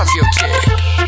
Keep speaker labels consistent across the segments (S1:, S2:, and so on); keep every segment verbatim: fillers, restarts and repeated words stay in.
S1: Cuff your chick.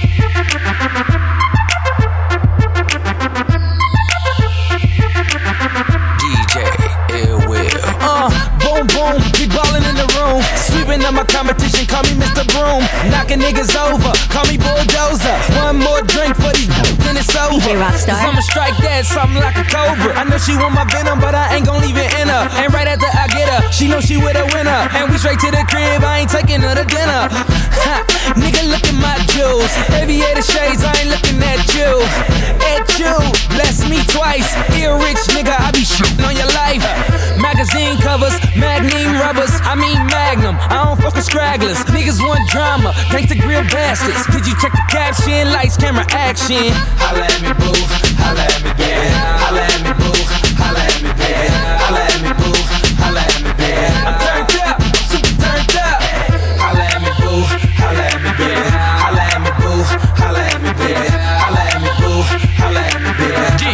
S1: D J Ill Will.
S2: Uh, boom, boom, we ballin' in the room. Sweeping up my competition, call me Mister Broom. Knocking niggas over, call me Bulldozer. One more drink for these then it's over.
S3: D J Rockstar.
S2: Cause I'ma strike that, something like a cobra. I know she want my venom, but I ain't gon' leave it in her. And right after I get her, she know she with a winner. And we straight to the crib, I ain't taking her to dinner. Ha, nigga, look at my jewels. Aviator shades, I ain't looking at you. At you, bless me twice. Ear rich nigga, I be shitting on your life. Magazine covers, magnum rubbers, I mean magnum. I don't fuck with scragglers. Niggas want drama, gangsta grill bastards. Did you check the caption? Lights, camera, action.
S4: Holla at me, boo. Holla at me, baby. Holla at me, boo. Holla at me, baby. Holla at me, boo. Holla at me, baby.
S2: I'm turned up, super turned up.
S4: Holla at me, boo. Holla at me, baby. Holla at me, boo. Holla at me, baby. Holla at me, boo. Holla at me, baby.
S1: D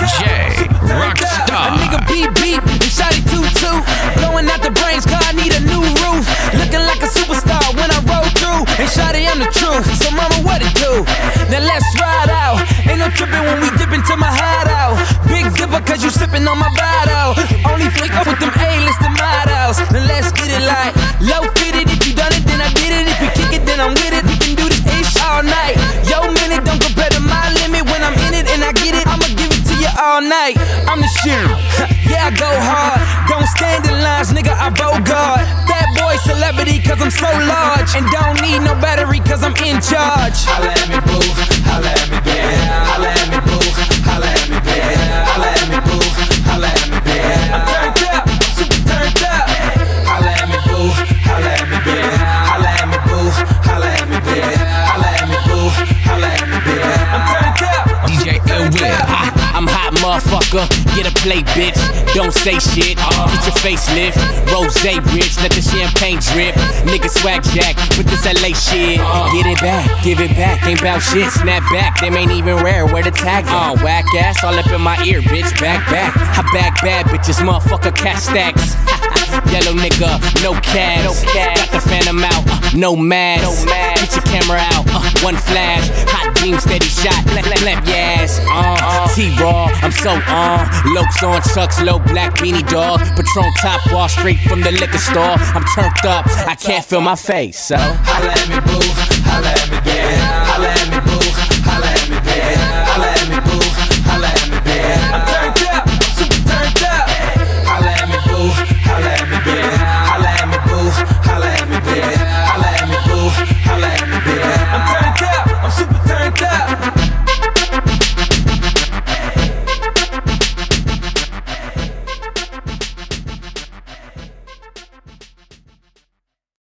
S1: J Rockstar.
S2: A nigga beep beep, and shotty toot toot. Blowing out the brains, car I need a new roof. Looking like a superstar when I roll through. And shotty, I'm the truth, so mama, what it do? Now let's ride out. Ain't no tripping when we dip into my hideout. Big dipper cause you sipping on my bottle. Only flick up with them A-listed models. Now let's get it like low fitted. If you done it, then I did it. If you kick it, then I'm with it. We can do this ish all night. Yo minute don't compare to my limit. When I'm in it and I get it, I'ma give it to you all night. I'm the shit. Yeah, I go hard. Don't stand in lines, nigga, I bogart. That boy celebrity cause I'm so large. And don't need no battery cause I'm in charge.
S4: Holla at me, boo. Holla at me, baby. Holla at me, boo. Holla at me, baby. Holla at me, boo. Holla at me, baby.
S2: I'm turned up, super turned up.
S4: Holla at me, boo. Holla at me, baby. Holla at me, boo. Holla at me, baby. Holla at me, boo. Holla at me, baby.
S2: I'm turned up.
S1: D J Ill Will.
S5: I'm hot, motherfucker. Get a plate, bitch. Don't say shit. Get your facelift. Rose rich, let the champagne drip. Nigga swag jack with this L A shit. Get it back, give it back. Ain't bout shit. Snap back, them ain't even rare. Where the tag on? Uh, whack ass all up in my ear, bitch. Back, back. I bag bad bitches, motherfucker. Cash stacks. Yellow nigga, no cash. No cash. Got the phantom out, uh, no mask. No mask. Get your camera out, uh, one flash. Hot beam, steady shot. Clap, clap your ass. Uh, uh. T-Raw, I'm so on. Lokes on trucks, low black beanie dog. Patron top wall, straight from the liquor store. I'm turned up, I can't feel my face, so
S4: holla at me, boo. Holla at me, baby. Holla at me, boo.